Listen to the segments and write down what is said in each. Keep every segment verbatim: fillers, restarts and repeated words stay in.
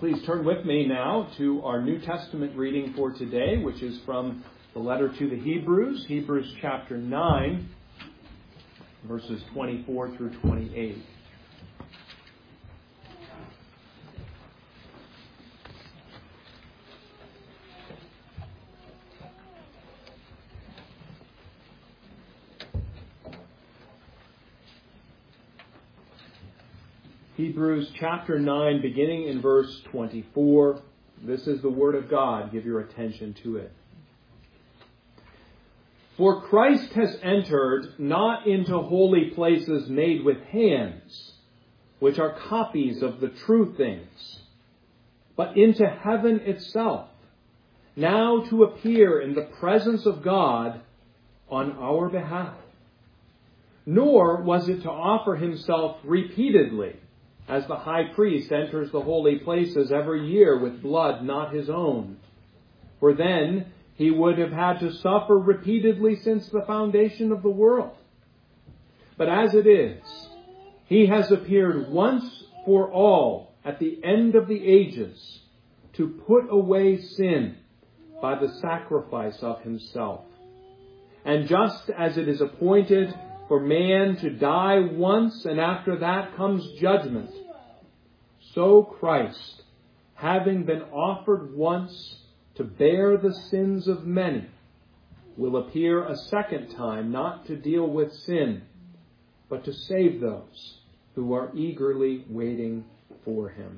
Please turn with me now to our New Testament reading for today, which is from the letter to the Hebrews, Hebrews chapter nine, verses twenty-four through twenty-eight. Hebrews chapter nine, beginning in verse twenty-four. This is the Word of God. Give your attention to it. For Christ has entered not into holy places made with hands, which are copies of the true things, but into heaven itself, now to appear in the presence of God on our behalf. Nor was it to offer himself repeatedly, as the high priest enters the holy places every year with blood not his own. For then he would have had to suffer repeatedly since the foundation of the world. But as it is, he has appeared once for all at the end of the ages to put away sin by the sacrifice of himself. And just as it is appointed for man to die once, and after that comes judgment, so Christ, having been offered once to bear the sins of many, will appear a second time, not to deal with sin, but to save those who are eagerly waiting for him.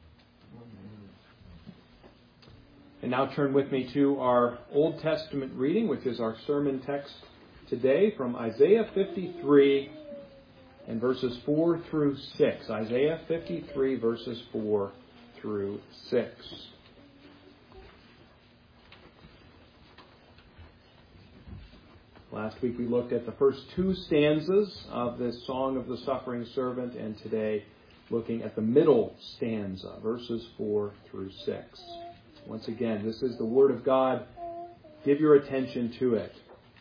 And now turn with me to our Old Testament reading, which is our sermon text today from Isaiah fifty-three and verses four through six. Isaiah fifty-three, verses four through six. Last week we looked at the first two stanzas of this Song of the Suffering Servant, and today looking at the middle stanza, verses four through six. Once again, this is the Word of God. Give your attention to it.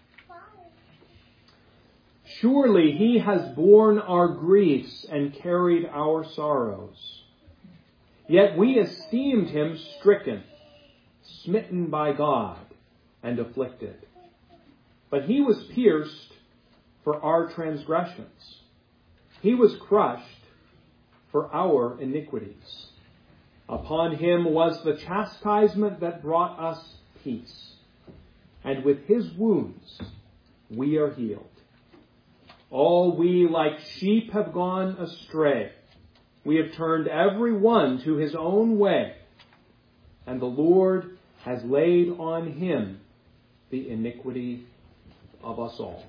Surely he has borne our griefs and carried our sorrows. Yet we esteemed him stricken, smitten by God, and afflicted. But he was pierced for our transgressions. He was crushed for our iniquities. Upon him was the chastisement that brought us peace. And with his wounds we are healed. All we like sheep have gone astray. We have turned every one to his own way. And the Lord has laid on him the iniquity of us all.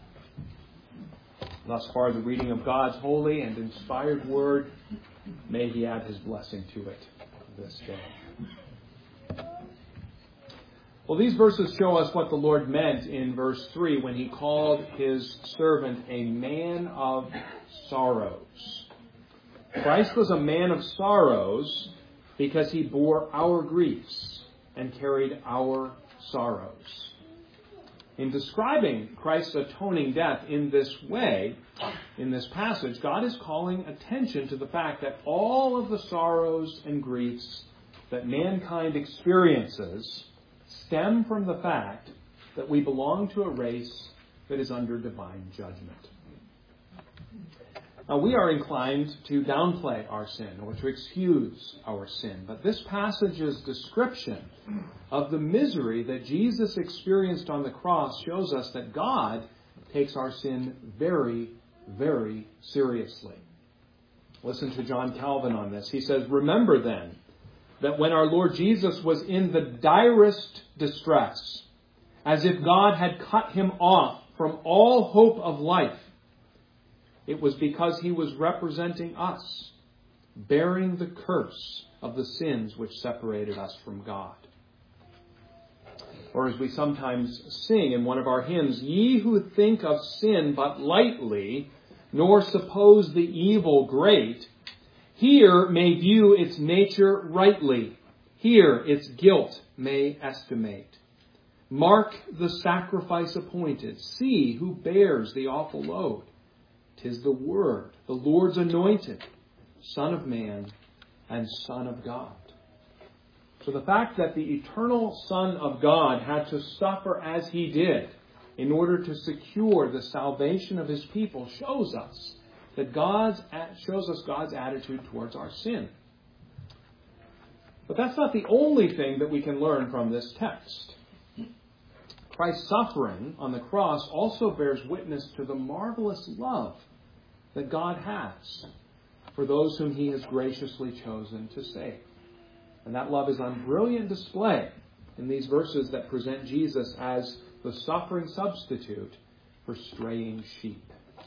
Thus far, the reading of God's holy and inspired word. May he add his blessing to it this day. Well, these verses show us what the Lord meant in verse three when he called his servant a man of sorrows. Christ was a man of sorrows because he bore our griefs and carried our sorrows. In describing Christ's atoning death in this way, in this passage, God is calling attention to the fact that all of the sorrows and griefs that mankind experiences stem from the fact that we belong to a race that is under divine judgment. Now, we are inclined to downplay our sin or to excuse our sin, but this passage's description of the misery that Jesus experienced on the cross shows us that God takes our sin very, very seriously. Listen to John Calvin on this. He says, "Remember then, that when our Lord Jesus was in the direst distress, as if God had cut him off from all hope of life, it was because he was representing us, bearing the curse of the sins which separated us from God." Or as we sometimes sing in one of our hymns, "Ye who think of sin but lightly, nor suppose the evil great, here may view its nature rightly, here its guilt may estimate. Mark the sacrifice appointed, see who bears the awful load. 'Tis the Word, the Lord's anointed, Son of Man, and Son of God. So the fact that the eternal Son of God had to suffer as he did in order to secure the salvation of his people shows us that God's shows us God's attitude towards our sin. But that's not the only thing that we can learn from this text. Christ's suffering on the cross also bears witness to the marvelous love that God has for those whom he has graciously chosen to save. And that love is on brilliant display in these verses that present Jesus as the suffering substitute for straying sheep.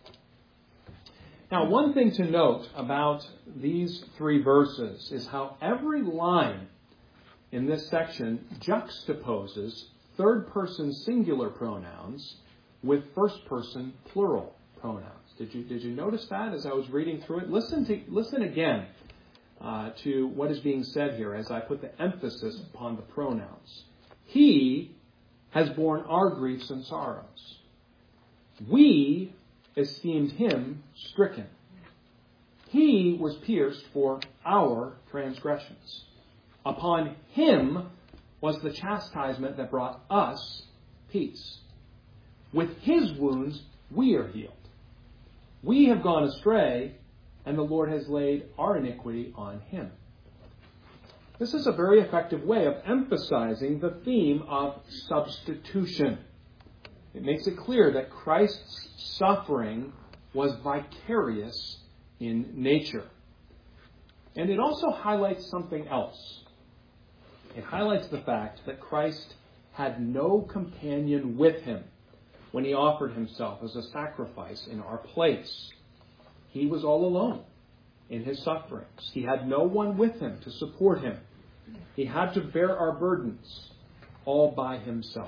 Now, one thing to note about these three verses is how every line in this section juxtaposes third-person singular pronouns with first-person plural pronouns. Did you, did you notice that as I was reading through it? Listen to listen again uh, to what is being said here as I put the emphasis upon the pronouns. He has borne our griefs and sorrows. We esteemed him stricken. He was pierced for our transgressions. Upon him was the chastisement that brought us peace. With his wounds we are healed. We have gone astray, and the Lord has laid our iniquity on him. This is a very effective way of emphasizing the theme of substitution. It makes it clear that Christ's suffering was vicarious in nature. And it also highlights something else. It highlights the fact that Christ had no companion with him when he offered himself as a sacrifice in our place. He was all alone in his sufferings. He had no one with him to support him. He had to bear our burdens all by himself.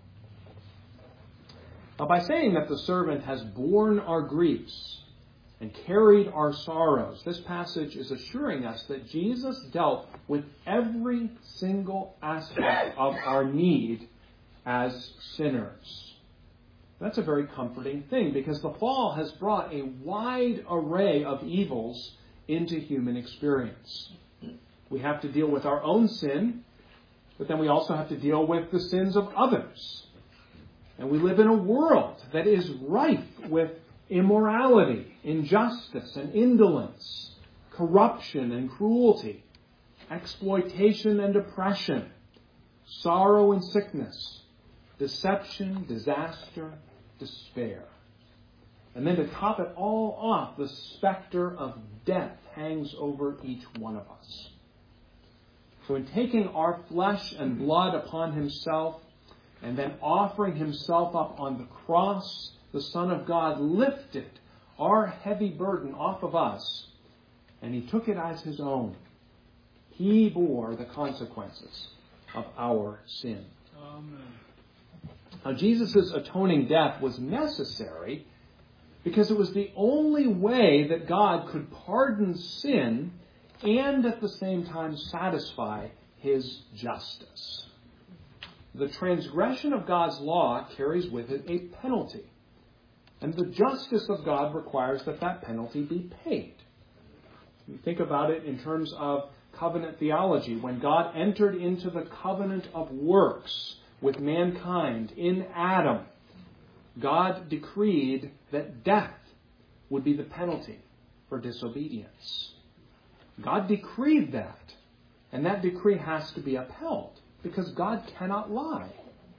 Now, by saying that the servant has borne our griefs and carried our sorrows, this passage is assuring us that Jesus dealt with every single aspect of our need as sinners. That's a very comforting thing, because the fall has brought a wide array of evils into human experience. We have to deal with our own sin, but then we also have to deal with the sins of others. And we live in a world that is rife with immorality, injustice and indolence, corruption and cruelty, exploitation and oppression, sorrow and sickness, deception, disaster, despair. And then to top it all off, the specter of death hangs over each one of us. So in taking our flesh and blood upon himself and then offering himself up on the cross, the Son of God lifted our heavy burden off of us, and he took it as his own. He bore the consequences of our sin. Amen. Now, Jesus' atoning death was necessary because it was the only way that God could pardon sin and at the same time satisfy his justice. The transgression of God's law carries with it a penalty. And the justice of God requires that that penalty be paid. You think about it in terms of covenant theology. When God entered into the covenant of works with mankind in Adam, God decreed that death would be the penalty for disobedience. God decreed that, and that decree has to be upheld because God cannot lie.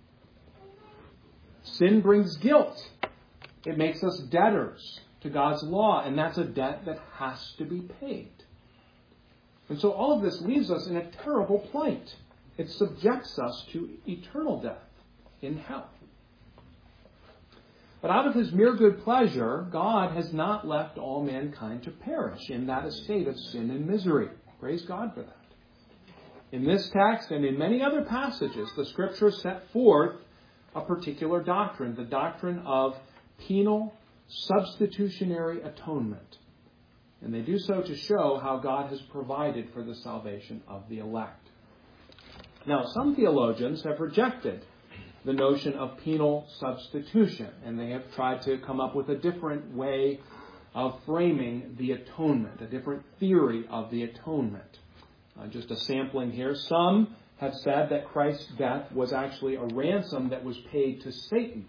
Sin brings guilt. It makes us debtors to God's law, and that's a debt that has to be paid. And so all of this leaves us in a terrible plight. It subjects us to eternal death in hell. But out of his mere good pleasure, God has not left all mankind to perish in that estate of sin and misery. Praise God for that. In this text and in many other passages, the Scriptures set forth a particular doctrine, the doctrine of penal substitutionary atonement. And they do so to show how God has provided for the salvation of the elect. Now, some theologians have rejected the notion of penal substitution, and they have tried to come up with a different way of framing the atonement, a different theory of the atonement. Uh, just a sampling here. Some have said that Christ's death was actually a ransom that was paid to Satan.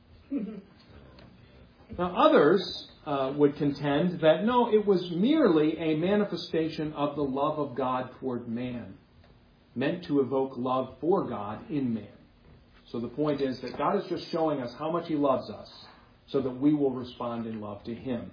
Now, others uh, would contend that no, it was merely a manifestation of the love of God toward man, meant to evoke love for God in man. So the point is that God is just showing us how much He loves us so that we will respond in love to Him.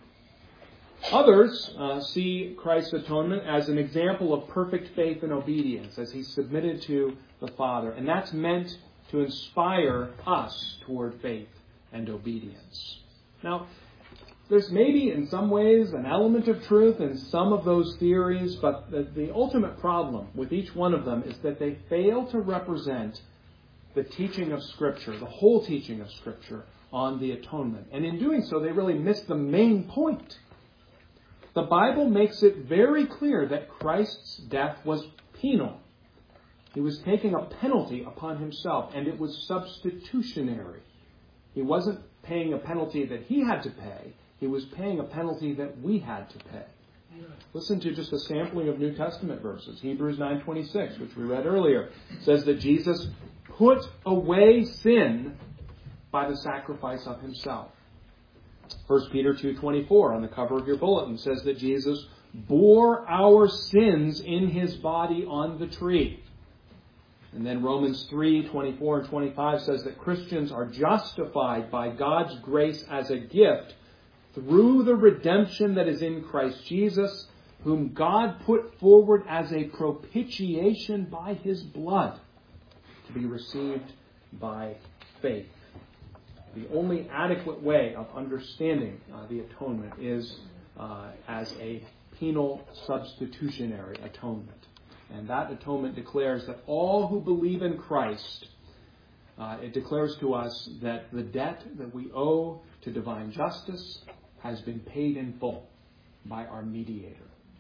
Others uh, see Christ's atonement as an example of perfect faith and obedience as He submitted to the Father. And that's meant to inspire us toward faith and obedience. Now, there's maybe in some ways an element of truth in some of those theories, but the, the ultimate problem with each one of them is that they fail to represent the teaching of Scripture, the whole teaching of Scripture on the atonement. And in doing so, they really miss the main point. The Bible makes it very clear that Christ's death was penal. He was taking a penalty upon Himself, and it was substitutionary. He wasn't paying a penalty that He had to pay. He was paying a penalty that we had to pay. Listen to just a sampling of New Testament verses. Hebrews nine twenty-six, which we read earlier, says that Jesus put away sin by the sacrifice of Himself. First Peter two twenty-four on the cover of your bulletin says that Jesus bore our sins in His body on the tree. And then Romans three twenty-four and twenty-five says that Christians are justified by God's grace as a gift through the redemption that is in Christ Jesus, whom God put forward as a propitiation by His blood to be received by faith. The only adequate way of understanding uh, the atonement is uh, as a penal substitutionary atonement. And that atonement declares that all who believe in Christ, uh, it declares to us that the debt that we owe to divine justice has been paid in full by our mediator.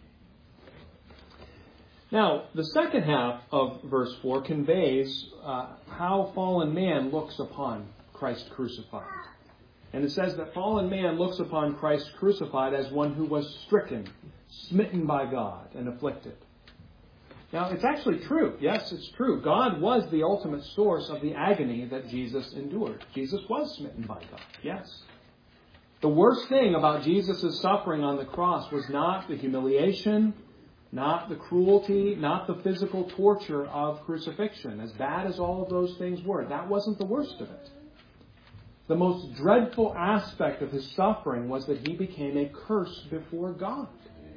Now, the second half of verse four conveys uh, how fallen man looks upon Christ crucified. And it says that fallen man looks upon Christ crucified as one who was stricken, smitten by God, and afflicted. Now, it's actually true. Yes, it's true. God was the ultimate source of the agony that Jesus endured. Jesus was smitten by God. Yes. The worst thing about Jesus' suffering on the cross was not the humiliation, not the cruelty, not the physical torture of crucifixion. As bad as all of those things were, that wasn't the worst of it. The most dreadful aspect of His suffering was that He became a curse before God.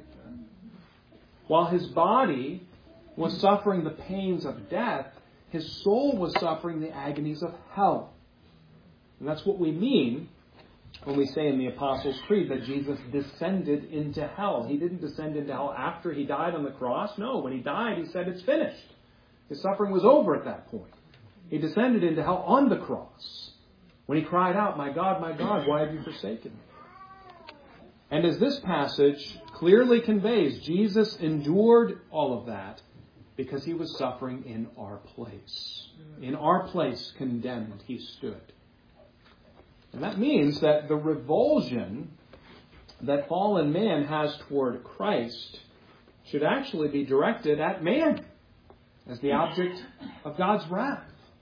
While His body was suffering the pains of death, His soul was suffering the agonies of hell. And that's what we mean when we say in the Apostles' Creed that Jesus descended into hell. He didn't descend into hell after He died on the cross. No, when He died, He said it's finished. His suffering was over at that point. He descended into hell on the cross, when He cried out, "My God, my God, why have you forsaken me?" And as this passage clearly conveys, Jesus endured all of that because He was suffering in our place. In our place, condemned, He stood. And that means that the revulsion that fallen man has toward Christ should actually be directed at man as the object of God's wrath.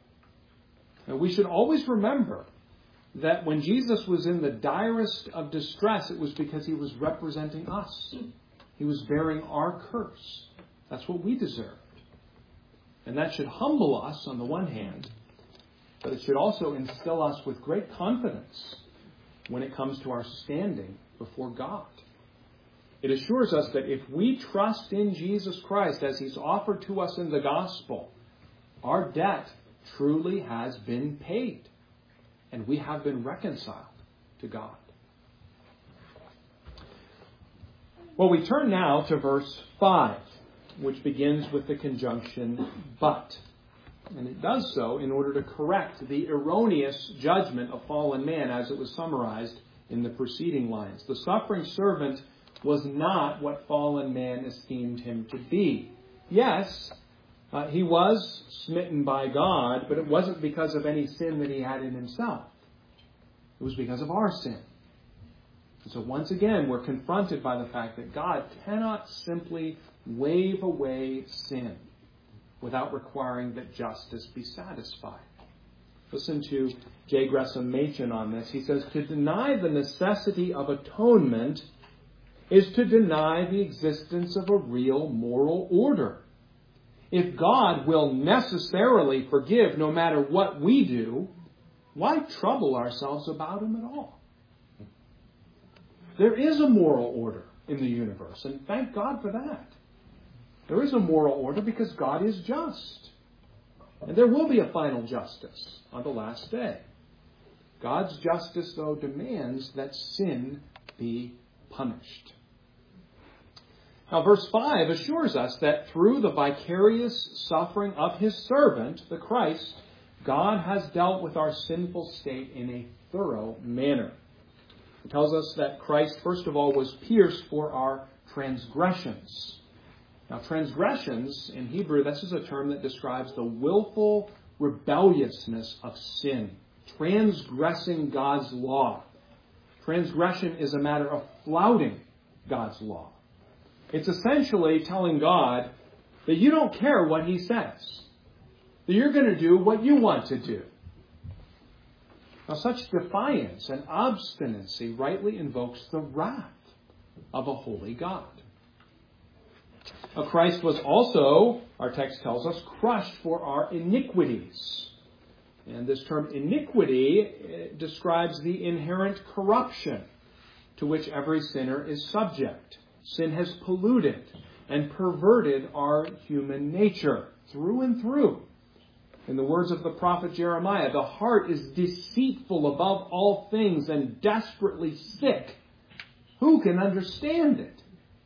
And we should always remember that when Jesus was in the direst of distress, it was because He was representing us. He was bearing our curse. That's what we deserved. And that should humble us on the one hand, but it should also instill us with great confidence when it comes to our standing before God. It assures us that if we trust in Jesus Christ as He's offered to us in the gospel, our debt truly has been paid. And we have been reconciled to God. Well, we turn now to verse five, which begins with the conjunction but. And it does so in order to correct the erroneous judgment of fallen man as it was summarized in the preceding lines. The suffering servant was not what fallen man esteemed him to be. Yes, uh, he was smitten by God, but it wasn't because of any sin that he had in himself. It was because of our sin. And so once again, we're confronted by the fact that God cannot simply wave away sin without requiring that justice be satisfied. Listen to J. Gresham Machen on this. He says, to deny the necessity of atonement is to deny the existence of a real moral order. If God will necessarily forgive no matter what we do, why trouble ourselves about him at all? There is a moral order in the universe, and thank God for that. There is a moral order because God is just. And there will be a final justice on the last day. God's justice, though, demands that sin be punished. Now, verse five assures us that through the vicarious suffering of his servant, the Christ, God has dealt with our sinful state in a thorough manner. It tells us that Christ, first of all, was pierced for our transgressions. Now, transgressions, in Hebrew, this is a term that describes the willful rebelliousness of sin, transgressing God's law. Transgression is a matter of flouting God's law. It's essentially telling God that you don't care what he says, that you're going to do what you want to do. Now, such defiance and obstinacy rightly invokes the wrath of a holy God. Now, Christ was also, our text tells us, crushed for our iniquities. And this term iniquity describes the inherent corruption to which every sinner is subject. Sin has polluted and perverted our human nature through and through. In the words of the prophet Jeremiah, the heart is deceitful above all things and desperately sick. Who can understand it?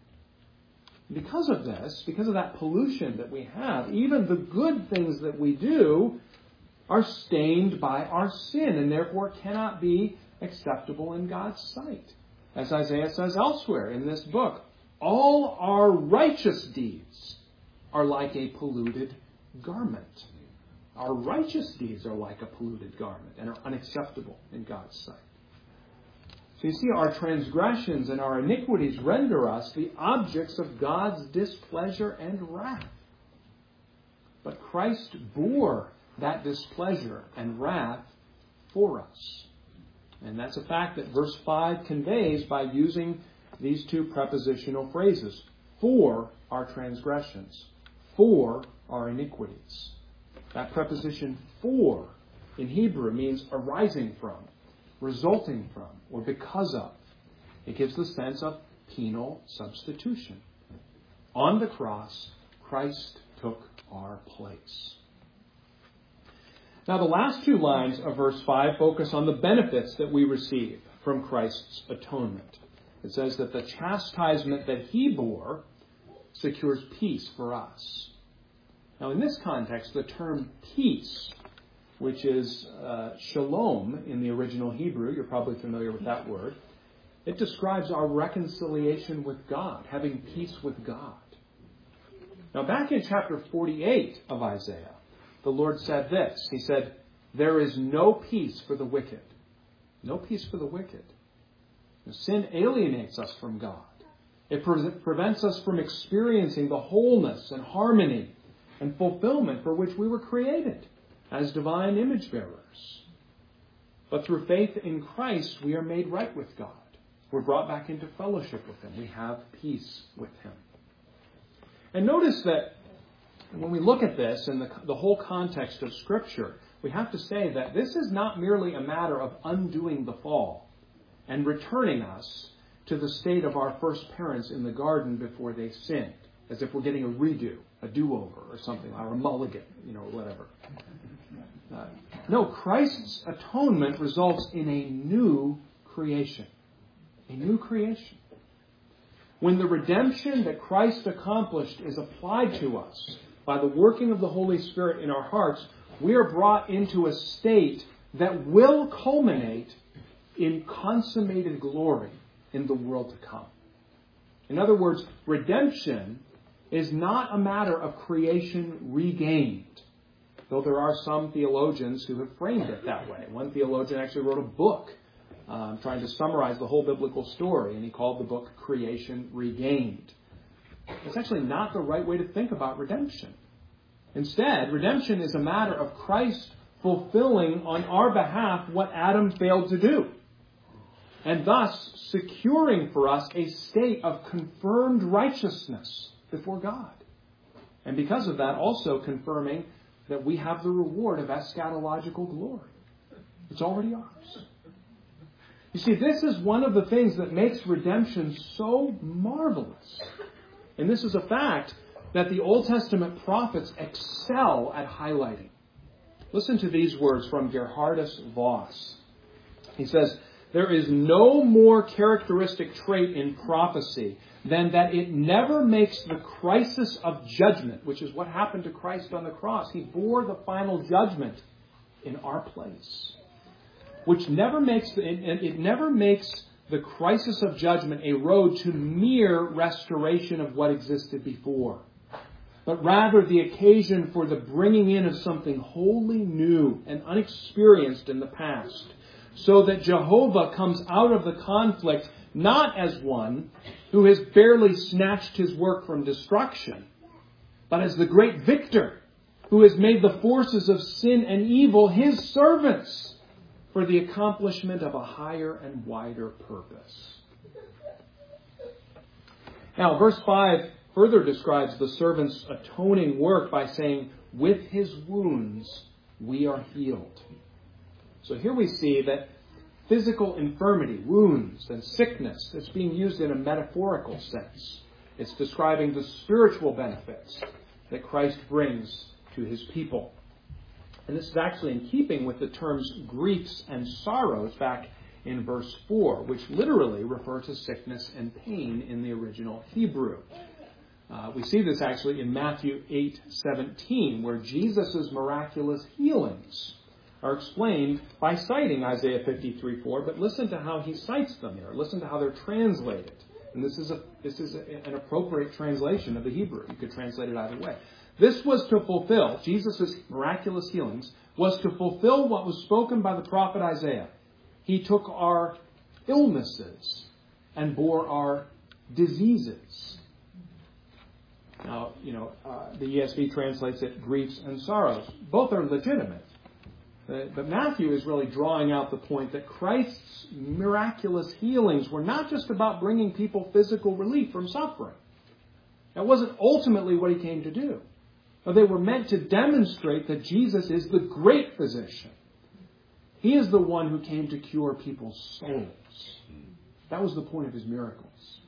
Because of this, because of that pollution that we have, even the good things that we do are stained by our sin and therefore cannot be acceptable in God's sight. As Isaiah says elsewhere in this book, all our righteous deeds are like a polluted garment. Our righteous deeds are like a polluted garment and are unacceptable in God's sight. So you see, our transgressions and our iniquities render us the objects of God's displeasure and wrath. But Christ bore that displeasure and wrath for us. And that's a fact that verse five conveys by using these two prepositional phrases. For our transgressions. For our iniquities. That preposition for in Hebrew means arising from, resulting from, or because of. It gives the sense of penal substitution. On the cross, Christ took our place. Now, the last two lines of verse five focus on the benefits that we receive from Christ's atonement. It says that the chastisement that he bore secures peace for us. Now, in this context, the term peace, which is uh, shalom in the original Hebrew, you're probably familiar with that word, it describes our reconciliation with God, having peace with God. Now, back in chapter forty-eight of Isaiah, the Lord said this. He said, there is no peace for the wicked. No peace for the wicked. Sin alienates us from God. It pre- prevents us from experiencing the wholeness and harmony and fulfillment for which we were created as divine image bearers. But through faith in Christ, we are made right with God. We're brought back into fellowship with him. We have peace with him. And notice that when we look at this in the, the whole context of Scripture, we have to say that this is not merely a matter of undoing the fall and returning us to the state of our first parents in the garden before they sinned, as if we're getting a redo, a do-over or something, or a mulligan, you know, whatever. Uh, no, Christ's atonement results in a new creation. A new creation. When the redemption that Christ accomplished is applied to us by the working of the Holy Spirit in our hearts, we are brought into a state that will culminate in consummated glory in the world to come. In other words, redemption is not a matter of creation regained, though there are some theologians who have framed it that way. One theologian actually wrote a book um, trying to summarize the whole biblical story, and he called the book Creation Regained. It's actually not the right way to think about redemption. Instead, redemption is a matter of Christ fulfilling on our behalf what Adam failed to do, and thus securing for us a state of confirmed righteousness before God. And because of that, also confirming that we have the reward of eschatological glory. It's already ours. You see, this is one of the things that makes redemption so marvelous. And this is a fact that the Old Testament prophets excel at highlighting. Listen to these words from Gerhardus Voss. He says, "There is no more characteristic trait in prophecy than that it never makes the crisis of judgment," which is what happened to Christ on the cross. He bore the final judgment in our place. Which never makes, it, it never makes the crisis of judgment a road to mere restoration of what existed before, but rather the occasion for the bringing in of something wholly new and unexperienced in the past, so that Jehovah comes out of the conflict not as one who has barely snatched his work from destruction, but as the great victor who has made the forces of sin and evil his servants for the accomplishment of a higher and wider purpose. Now, verse five further describes the servant's atoning work by saying, "With his wounds we are healed." So here we see that physical infirmity, wounds, and sickness, it's being used in a metaphorical sense. It's describing the spiritual benefits that Christ brings to his people. And this is actually in keeping with the terms griefs and sorrows back in verse four, which literally refer to sickness and pain in the original Hebrew. Uh, we see this actually in Matthew eight seventeen, where Jesus' miraculous healings are explained by citing Isaiah fifty-three four, but listen to how he cites them here. Listen to how they're translated. And this is a this is a, an appropriate translation of the Hebrew. You could translate it either way. This was to fulfill, Jesus' miraculous healings, was to fulfill what was spoken by the prophet Isaiah. He took our illnesses and bore our diseases. Now, you know, uh, the E S V translates it griefs and sorrows. Both are legitimate. Uh, but Matthew is really drawing out the point that Christ's miraculous healings were not just about bringing people physical relief from suffering. That wasn't ultimately what he came to do. No, they were meant to demonstrate that Jesus is the great physician. He is the one who came to cure people's souls. That was the point of his miracles.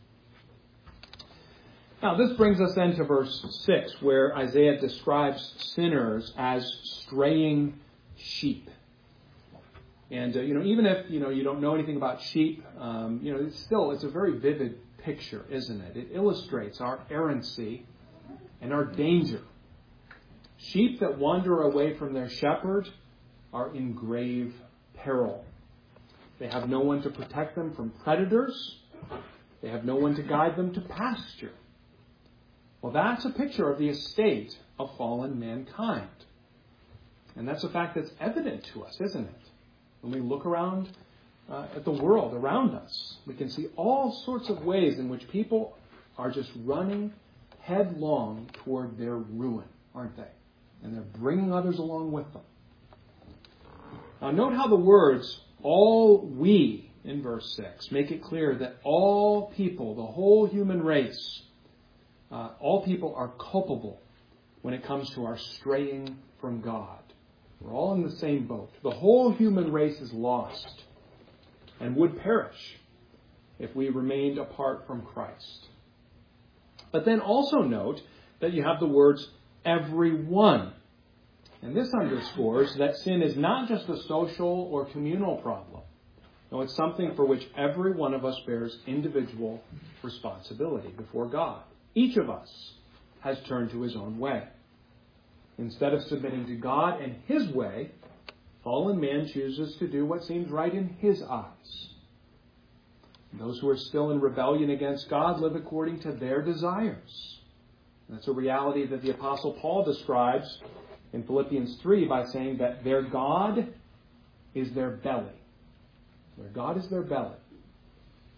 Now, this brings us then to verse six, where Isaiah describes sinners as straying sheep. And, uh, you know, even if, you know, you don't know anything about sheep, um, you know, it's still, it's a very vivid picture, isn't it? It illustrates our errancy and our danger. Sheep that wander away from their shepherd are in grave peril. They have no one to protect them from predators. They have no one to guide them to pasture. Well, that's a picture of the estate of fallen mankind. And that's a fact that's evident to us, isn't it? When we look around uh, at the world around us, we can see all sorts of ways in which people are just running headlong toward their ruin, aren't they? And they're bringing others along with them. Now, note how the words, all we, in verse six, make it clear that all people, the whole human race, uh, all people are culpable when it comes to our straying from God. We're all in the same boat. The whole human race is lost and would perish if we remained apart from Christ. But then also note that you have the words, everyone. And this underscores that sin is not just a social or communal problem. No, it's something for which every one of us bears individual responsibility before God. Each of us has turned to his own way. Instead of submitting to God and his way, fallen man chooses to do what seems right in his eyes. Those who are still in rebellion against God live according to their desires. That's a reality that the Apostle Paul describes in Philippians three by saying that their God is their belly. Their God is their belly.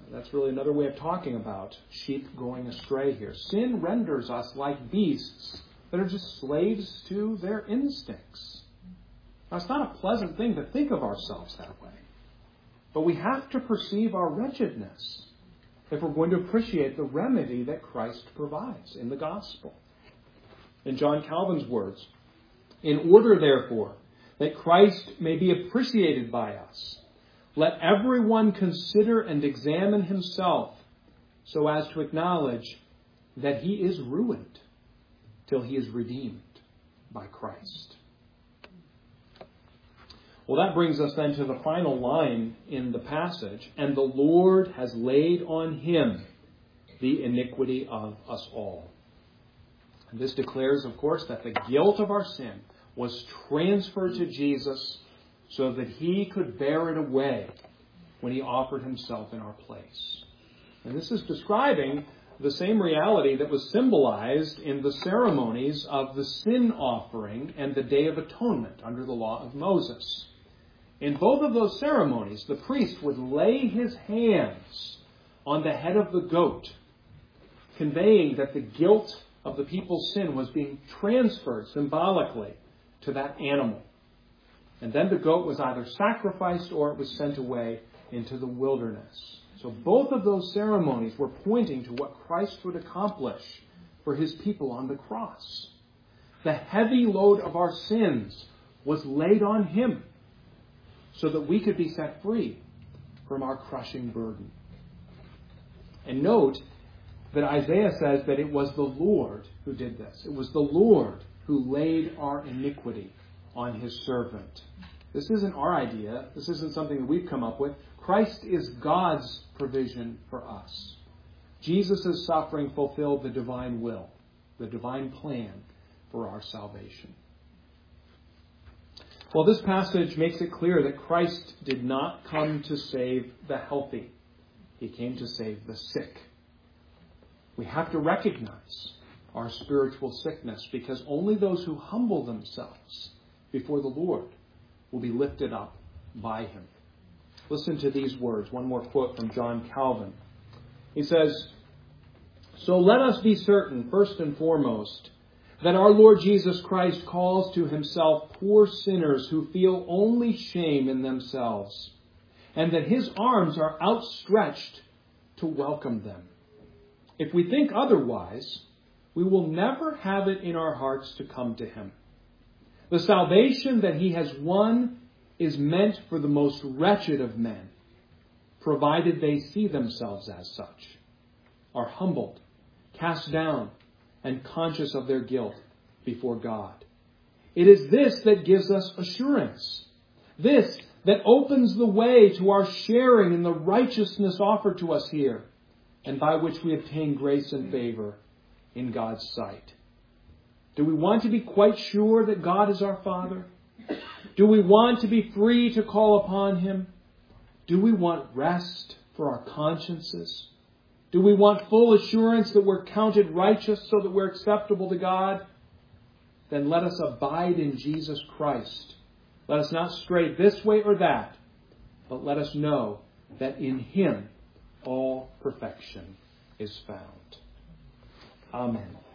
That's really another way of talking about sheep going astray here. Sin renders us like beasts that are just slaves to their instincts. Now, it's not a pleasant thing to think of ourselves that way. But we have to perceive our wretchedness if we're going to appreciate the remedy that Christ provides in the gospel. In John Calvin's words, "In order, therefore, that Christ may be appreciated by us, let everyone consider and examine himself so as to acknowledge that he is ruined till he is redeemed by Christ." Well, that brings us then to the final line in the passage. "And the Lord has laid on him the iniquity of us all." And this declares, of course, that the guilt of our sin was transferred to Jesus so that he could bear it away when he offered himself in our place. And this is describing the same reality that was symbolized in the ceremonies of the sin offering and the Day of Atonement under the law of Moses. In both of those ceremonies, the priest would lay his hands on the head of the goat, conveying that the guilt of the people's sin was being transferred symbolically to that animal. And then the goat was either sacrificed or it was sent away into the wilderness. So both of those ceremonies were pointing to what Christ would accomplish for his people on the cross. The heavy load of our sins was laid on him so that we could be set free from our crushing burden. And note that Isaiah says that it was the Lord who did this. It was the Lord who laid our iniquity on his servant. This isn't our idea. This isn't something that we've come up with. Christ is God's provision for us. Jesus' suffering fulfilled the divine will, the divine plan for our salvation. Well, this passage makes it clear that Christ did not come to save the healthy. He came to save the sick. We have to recognize our spiritual sickness because only those who humble themselves before the Lord will be lifted up by him. Listen to these words. One more quote from John Calvin. He says, "So let us be certain, first and foremost, that our Lord Jesus Christ calls to himself poor sinners who feel only shame in themselves, and that his arms are outstretched to welcome them. If we think otherwise, we will never have it in our hearts to come to him. The salvation that he has won is meant for the most wretched of men, provided they see themselves as such, are humbled, cast down, and conscious of their guilt before God. It is this that gives us assurance. This that opens the way to our sharing in the righteousness offered to us here, and by which we obtain grace and favor in God's sight. Do we want to be quite sure that God is our Father? Do we want to be free to call upon him? Do we want rest for our consciences? Do we want full assurance that we're counted righteous so that we're acceptable to God? Then let us abide in Jesus Christ. Let us not stray this way or that, but let us know that in him all perfection is found. Amen.